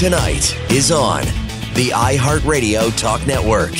Tonight is on the iHeartRadio Talk Network.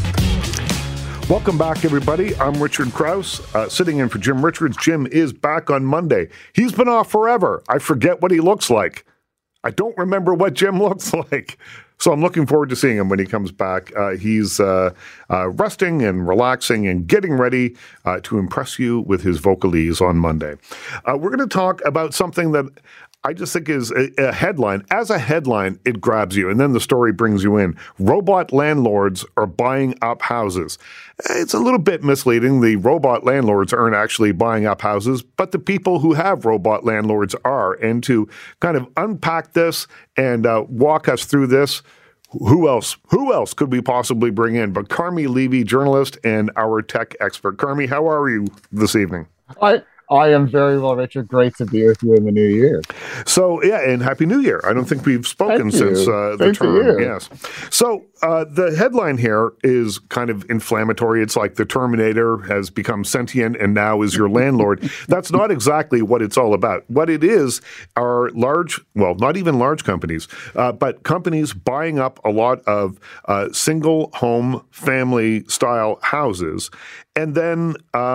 Welcome back, everybody. I'm Richard Krause, sitting in for Jim Richards. Jim is back on Monday. He's been off forever. I forget what he looks like. I don't remember what Jim looks like. So I'm looking forward to seeing him when he comes back. He's resting and relaxing and getting ready to impress you with his vocalese on Monday. We're going to talk about something that I just think is a headline. As a headline, it grabs you, and then the story brings you in. Robot landlords are buying up houses. It's a little bit misleading. The robot landlords aren't actually buying up houses, but the people who have robot landlords are. And to kind of unpack this and walk us through this, who else could we possibly bring in but Carmi Levy, journalist and our tech expert. Carmi, how are you this evening? I am very well, Richard. Great to be with you in the new year. So, yeah, and Happy New Year. I don't think we've spoken since the term. Yes. So, the headline here is kind of inflammatory. It's like the Terminator has become sentient and now is your landlord. That's not exactly what it's all about. What it is are not even large companies, but companies buying up a lot of single home family style houses and then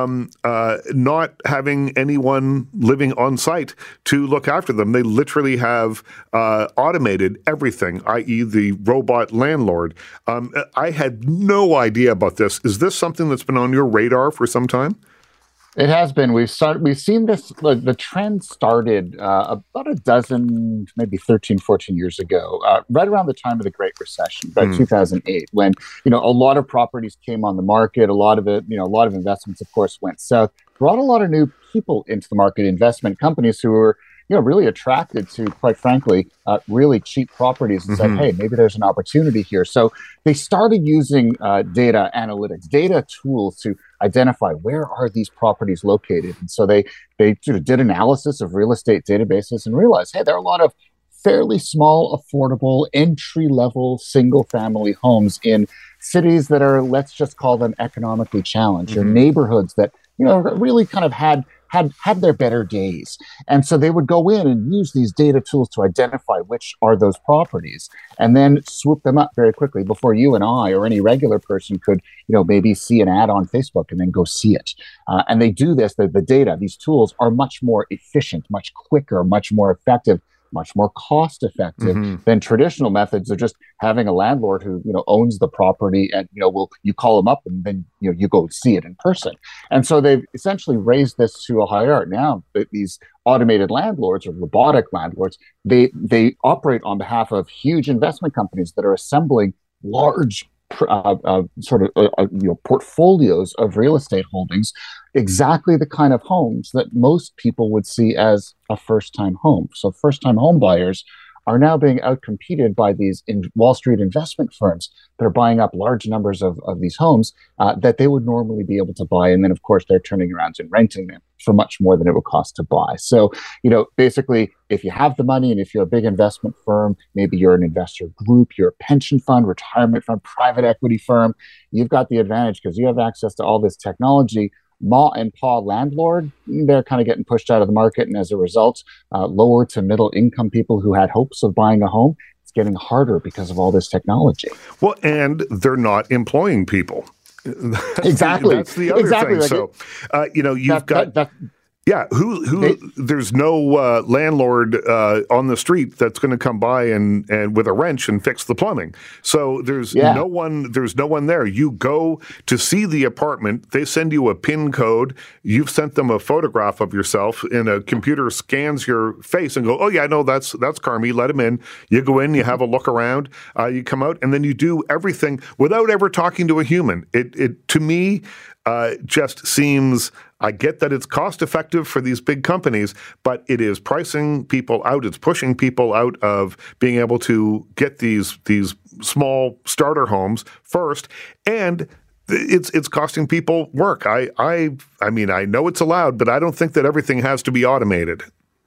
not having anyone living on site to look after them. They literally have automated everything, i.e. the robot landlord. I had no idea about this. Is this something that's been on your radar for some time? It has been. We've seen this. The trend started about a dozen, maybe 13, 14 years ago, right around the time of the Great Recession, about 2008, when a lot of properties came on the market. A lot of investments, of course, went south. Brought a lot of new people into the market, investment companies who were really attracted to, quite frankly, really cheap properties and said, hey, maybe there's an opportunity here. So they started using data analytics, data tools to identify where are these properties located. And so they sort of did analysis of real estate databases and realized, hey, there are a lot of fairly small, affordable, entry-level, single-family homes in cities that are, let's just call them economically challenged, or neighborhoods that really kind of had their better days. And so they would go in and use these data tools to identify which are those properties and then swoop them up very quickly before you and I or any regular person could, maybe see an ad on Facebook and then go see it. And they do this, the data, these tools are much more efficient, much quicker, much more effective, much more cost effective than traditional methods of just having a landlord who owns the property and you call them up and then you go see it in person. And so they've essentially raised this to a higher art. Now these automated landlords or robotic landlords, they operate on behalf of huge investment companies that are assembling large portfolios of real estate holdings, exactly the kind of homes that most people would see as a first-time home. So first-time home buyers are now being outcompeted by these Wall Street investment firms that are buying up large numbers of these homes that they would normally be able to buy. And then, of course, they're turning around and renting them for much more than it would cost to buy. So, basically, if you have the money and if you're a big investment firm, maybe you're an investor group, you're a pension fund, retirement fund, private equity firm, you've got the advantage because you have access to all this technology. Ma and pa landlord, they're kind of getting pushed out of the market. And as a result, lower to middle income people who had hopes of buying a home, it's getting harder because of all this technology. Well, and they're not employing people. Exactly. That's the other thing. Like so, you've got... Yeah, there's no landlord on the street that's going to come by and with a wrench and fix the plumbing. So there's no one there. You go to see the apartment, they send you a PIN code, you've sent them a photograph of yourself, and a computer scans your face and go, oh yeah, no, that's Carmi, let him in. You go in, you have a look around, you come out, and then you do everything without ever talking to a human. It to me just seems, I get that it's cost effective for these big companies, but it is pricing people out. It's pushing people out of being able to get these small starter homes first, and it's costing people work. I mean, I know it's allowed, but I don't think that everything has to be automated.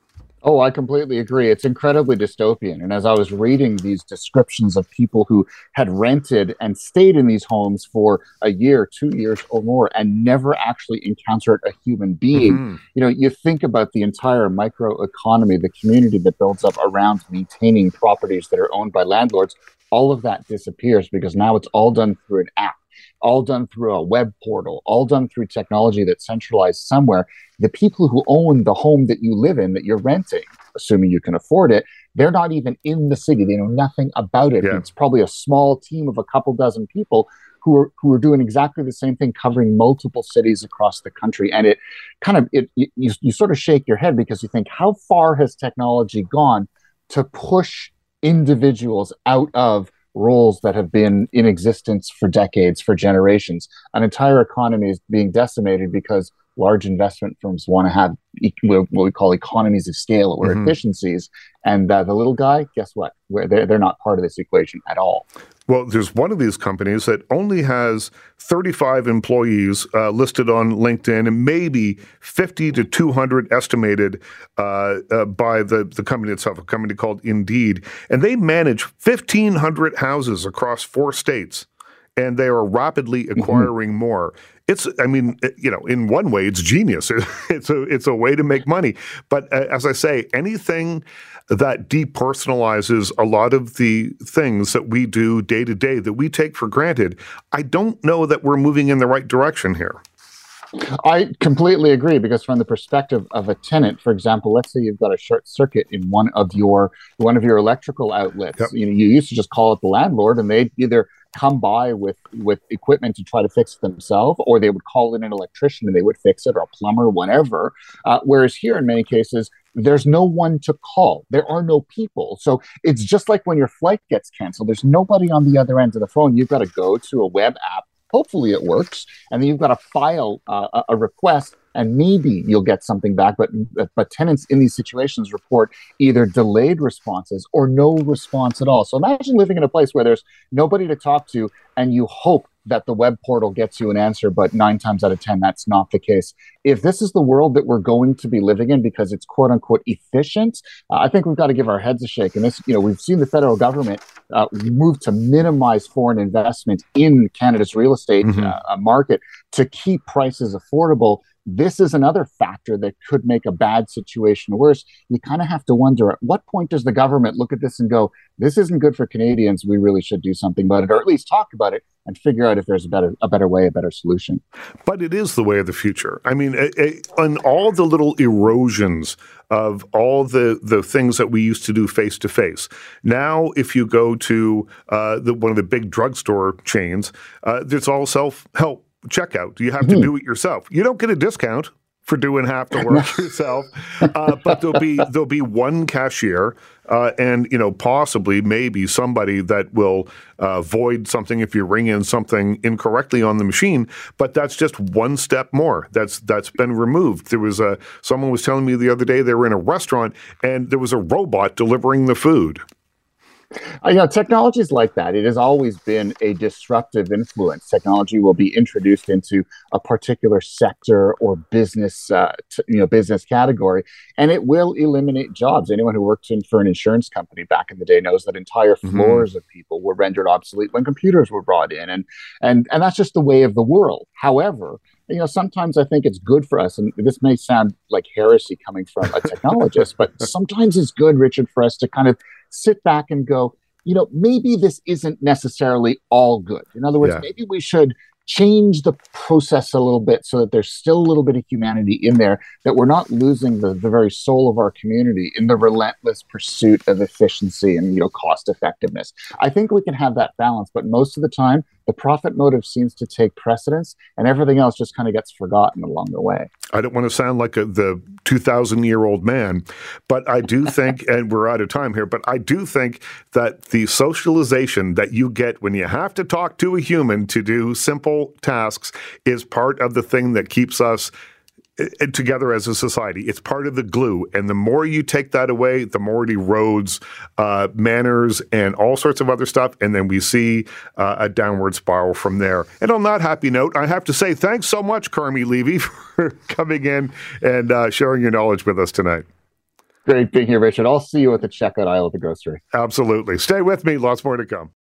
Oh, I completely agree. It's incredibly dystopian. And as I was reading these descriptions of people who had rented and stayed in these homes for a year, 2 years or more, and never actually encountered a human being, Hmm. you think about the entire microeconomy, the community that builds up around maintaining properties that are owned by landlords, all of that disappears because now it's all done through an app, all done through a web portal, all done through technology that's centralized somewhere. The people who own the home that you live in, that you're renting, assuming you can afford it, they're not even in the city. They know nothing about it. Yeah. It's probably a small team of a couple dozen people who are doing exactly the same thing, covering multiple cities across the country. And it kind of you sort of shake your head because you think, how far has technology gone to push individuals out of roles that have been in existence for decades, for generations? An entire economy is being decimated because large investment firms want to have what we call economies of scale or Mhm. efficiencies, and the little guy, guess what? They're not part of this equation at all. Well, there's one of these companies that only has 35 employees listed on LinkedIn, and maybe 50 to 200 estimated by the company itself, a company called Indeed. And they manage 1,500 houses across 4 states, and they are rapidly acquiring more. In one way, it's genius. It's a way to make money. But as I say, anything that depersonalizes a lot of the things that we do day to day that we take for granted, I don't know that we're moving in the right direction here. I completely agree because from the perspective of a tenant, for example, let's say you've got a short circuit in one of your electrical outlets. Yep. You used to just call it the landlord, and they'd either come by with equipment to try to fix it themselves, or they would call in an electrician and they would fix it, or a plumber, whatever. Whereas here, in many cases, there's no one to call. There are no people. So it's just like when your flight gets canceled. There's nobody on the other end of the phone. You've got to go to a web app. Hopefully it works, and then you've got to file a request, and maybe you'll get something back. But tenants in these situations report either delayed responses or no response at all. So imagine living in a place where there's nobody to talk to, and you hope that the web portal gets you an answer, but 9 times out of 10, that's not the case. If this is the world that we're going to be living in because it's quote unquote efficient, I think we've got to give our heads a shake. And this, we've seen the federal government move to minimize foreign investment in Canada's real estate market to keep prices affordable. This is another factor that could make a bad situation worse. You kind of have to wonder, at what point does the government look at this and go, this isn't good for Canadians, we really should do something about it, or at least talk about it and figure out if there's a better way, a better solution. But it is the way of the future. I mean, on all the little erosions of all the things that we used to do face to face. Now, if you go to one of the big drugstore chains, there's all self-help checkout. You have to do it yourself. You don't get a discount for doing half the work yourself, but there'll be one cashier, and possibly maybe somebody that will void something if you ring in something incorrectly on the machine. But that's just one step more. That's been removed. There was someone was telling me the other day they were in a restaurant and there was a robot delivering the food. Technology is like that. It has always been a disruptive influence. Technology will be introduced into a particular sector or business, business category, and it will eliminate jobs. Anyone who worked for an insurance company back in the day knows that entire floors of people were rendered obsolete when computers were brought in, and that's just the way of the world. However, sometimes I think it's good for us, and this may sound like heresy coming from a technologist, but sometimes it's good, Richard, for us to kind of sit back and go, maybe this isn't necessarily all good. In other words, maybe we should change the process a little bit so that there's still a little bit of humanity in there, that we're not losing the very soul of our community in the relentless pursuit of efficiency and cost effectiveness. I think we can have that balance, but most of the time, the profit motive seems to take precedence, and everything else just kind of gets forgotten along the way. I don't want to sound like the 2,000-year-old man, but I do think, and we're out of time here, but I do think that the socialization that you get when you have to talk to a human to do simple tasks is part of the thing that keeps us together as a society. It's part of the glue. And the more you take that away, the more it erodes manners and all sorts of other stuff. And then we see a downward spiral from there. And on that happy note, I have to say thanks so much, Carmi Levy, for coming in and sharing your knowledge with us tonight. Great being here, Richard. I'll see you at the checkout aisle at the grocery. Absolutely. Stay with me. Lots more to come.